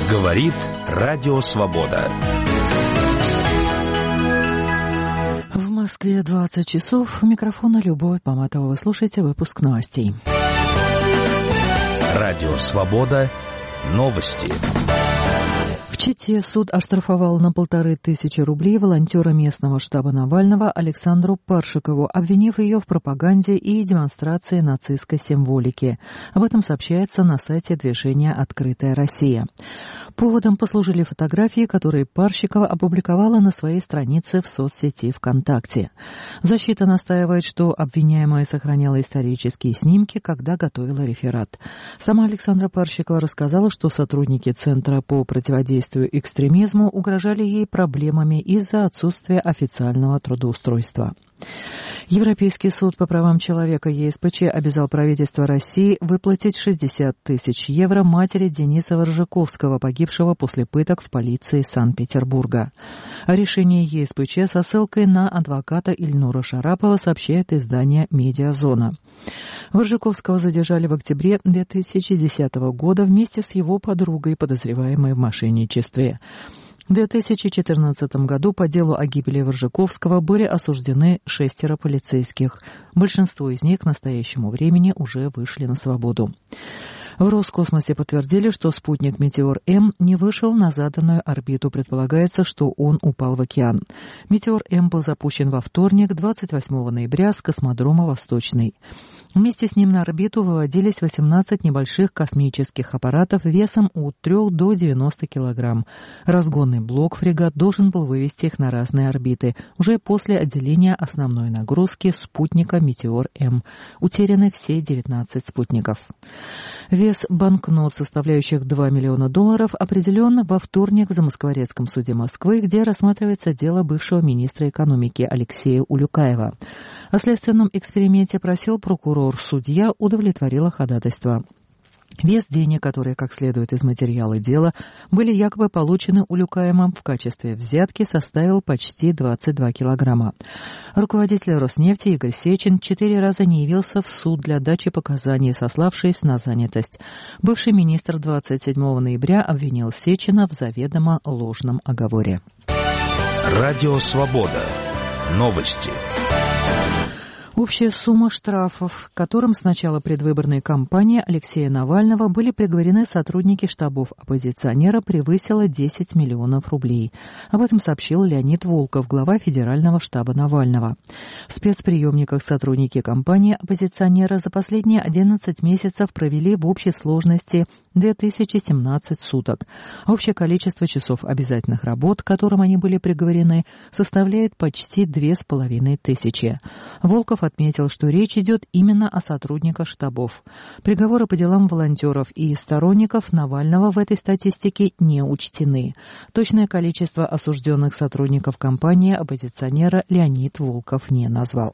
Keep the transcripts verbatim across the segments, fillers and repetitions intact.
Говорит Радио Свобода. В Москве двадцать часов. У микрофона Любовь Поматова. Вы слушаете выпуск новостей. Радио Свобода. Новости. В Чите суд оштрафовал на полторы тысячи рублей волонтера местного штаба Навального Александру Паршикову, обвинив ее в пропаганде и демонстрации нацистской символики. Об этом сообщается на сайте движения «Открытая Россия». Поводом послужили фотографии, которые Паршикова опубликовала на своей странице в соцсети ВКонтакте. Защита настаивает, что обвиняемая сохраняла исторические снимки, когда готовила реферат. Сама Александра Паршикова рассказала, что сотрудники Центра по противодействию экстремизму угрожали ей проблемами из-за отсутствия официального трудоустройства. Европейский суд по правам человека ЕСПЧ обязал правительство России выплатить шестьдесят тысяч евро матери Дениса Воржаковского, погибшего после пыток в полиции Санкт-Петербурга. О решении ЕСПЧ со ссылкой на адвоката Ильнура Шарапова сообщает издание «Медиазона». Воржаковского задержали в октябре две тысячи десятого года вместе с его подругой, подозреваемой в мошенничестве. В две тысячи четырнадцатом году по делу о гибели Воржаковского были осуждены шестеро полицейских. Большинство из них к настоящему времени уже вышли на свободу. В Роскосмосе подтвердили, что спутник «Метеор-М» не вышел на заданную орбиту. Предполагается, что он упал в океан. «Метеор-М» был запущен во вторник, двадцать восьмого ноября, с космодрома «Восточный». Вместе с ним на орбиту выводились восемнадцать небольших космических аппаратов весом от трёх до девяноста килограмм. Разгонный блок «Фрегат» должен был вывести их на разные орбиты, уже после отделения основной нагрузки спутника «Метеор-М». Утеряны все девятнадцать спутников. Вес банкнот, составляющих два миллиона долларов, определен во вторник в Замоскворецком суде Москвы, где рассматривается дело бывшего министра экономики Алексея Улюкаева. О следственном эксперименте просил прокурор, судья удовлетворила ходатайство. Вес денег, которые, как следует из материала дела, были якобы получены Улюкаевым в качестве взятки, составил почти двадцать два килограмма. Руководитель Роснефти Игорь Сечин четыре раза не явился в суд для дачи показаний, сославшись на занятость. Бывший министр двадцать седьмого ноября обвинил Сечина в заведомо ложном оговоре. Радио Свобода. Новости. Общая сумма штрафов, к которым с начала предвыборной кампании Алексея Навального были приговорены сотрудники штабов оппозиционера, превысила десять миллионов рублей. Об этом сообщил Леонид Волков, глава Федерального штаба Навального. В спецприемниках сотрудники кампании оппозиционера за последние одиннадцать месяцев провели в общей сложности две тысячи семнадцать суток. Общее количество часов обязательных работ, к которым они были приговорены, составляет почти две с половиной тысячи. Волков отметил, что речь идет именно о сотрудниках штабов. Приговоры по делам волонтеров и сторонников Навального в этой статистике не учтены. Точное количество осужденных сотрудников кампании оппозиционера Леонид Волков не назвал.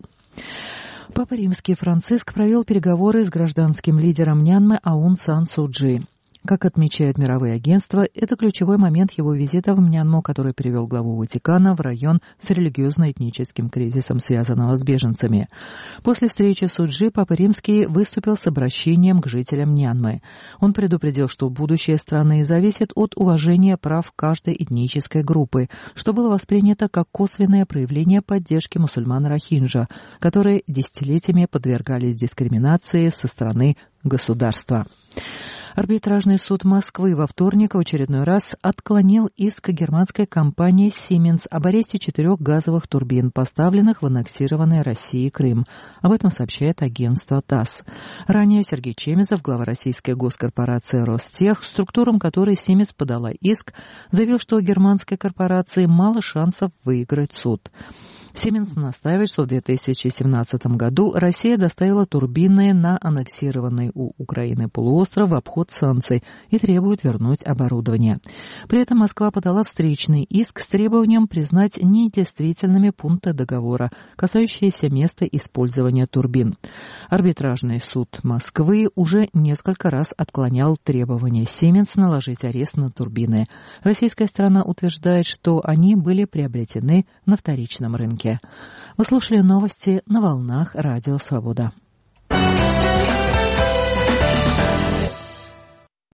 Папа Римский Франциск провел переговоры с гражданским лидером Мьянмы Аун Сан Су Чжи. Как отмечают мировые агентства, это ключевой момент его визита в Мьянму, который привел главу Ватикана в район с религиозно-этническим кризисом, связанного с беженцами. После встречи с Су Чжи Папа Римский выступил с обращением к жителям Мьянмы. Он предупредил, что будущее страны зависит от уважения прав каждой этнической группы, что было воспринято как косвенное проявление поддержки мусульман рохинджа, которые десятилетиями подвергались дискриминации со стороны государства. Арбитражный суд Москвы во вторник в очередной раз отклонил иск германской компании Siemens об аресте четырех газовых турбин, поставленных в аннексированный Россией Крым. Об этом сообщает агентство ТАСС. Ранее Сергей Чемезов, глава российской госкорпорации Ростех, структурам которой Siemens подала иск, заявил, что у германской корпорации мало шансов выиграть суд. Siemens настаивает, что в две тысячи семнадцатом году Россия доставила турбины на аннексированный у Украины полуостров в обход санкций и требует вернуть оборудование. При этом Москва подала встречный иск с требованием признать недействительными пункты договора, касающиеся места использования турбин. Арбитражный суд Москвы уже несколько раз отклонял требования Siemens наложить арест на турбины. Российская сторона утверждает, что они были приобретены на вторичном рынке. Вы слушали новости на волнах Радио Свобода.